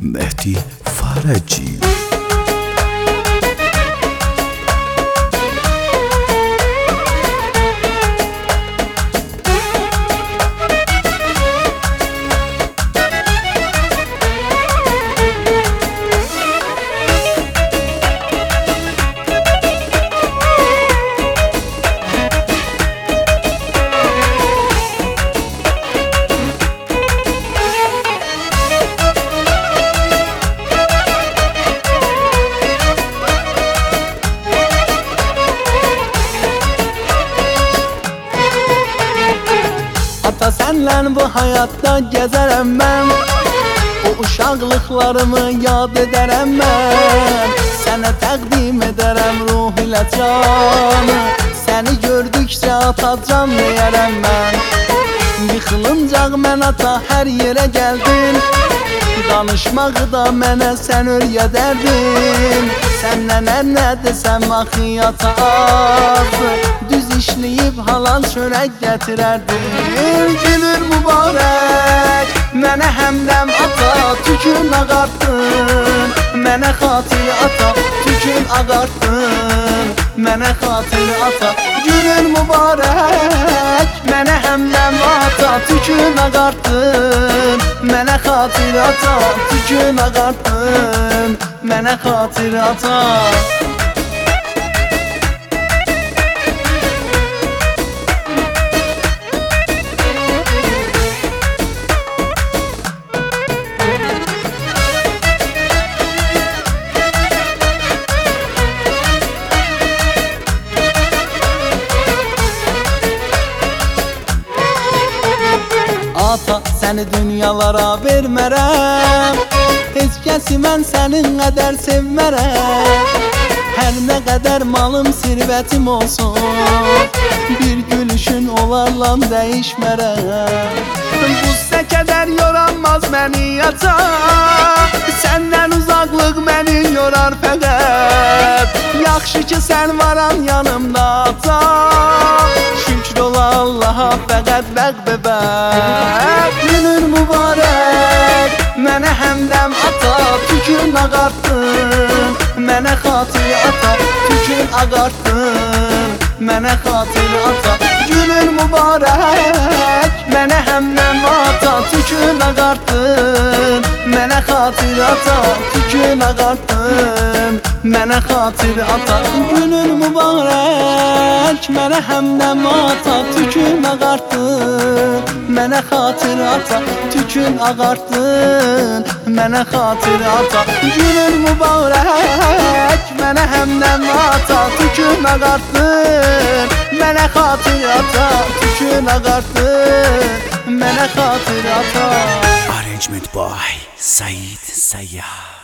Mehdi Fareci. Ata senle bu hayatta gezerem ben, o uşaqlıqlarımı yad ederem ben. Sənə təqdim ederem ruh ilə canı, səni gördükçe ata can deyərəm mən. Yıxılıncaq mən ata hər yerə gəldin, danışmağı da mənə sən öyrədərdin. Səndən nə desəm axı ata azı, düz işləyib halal çörək gətirərdin. Günün mübarək mənə həmdəm ata, tükün ağartdın mənə xatir ata, tükün ağartdın mənə xatir ata. Günün mübarək mənə həmdəm ata, tükün ağartdın mənə xatir ata, tükün ağartdın mənə xatir ata. Ata səni dünyalara vermərəm, heç kəsi mən sənin qədər sevmərəm. Hər nə qədər malım sirvətim olsun, bir gülüşün onlarla dəyişmərəm. Bu səkədər yoranmaz məni ata, səndən uzaqlıq məni yorar fəqət. Yaxşı ki sən varan yanımda ata, şükür ola Allaha fəqət bəq. Günün mübarək mənə həmdəm ata, tükün ağartdın mənə xatir ata, tükün ağartdın mənə xatir ata. Günün mübarək mənə həmdəm ata, tükün ağartdın mənə xatir ata, tükün ağartdın mənə xatir ata. Günün mübarək mənə həmdəm ata, tükün ağartdın mənə xatir ata, tükün ağartdın mənə xatir ata. Günün mübarək mənə həmdəm ata, tükün ağartdın mənə xatir ata, tükün ağartdın mənə xatir ata. Arrangement by Said Sayyar.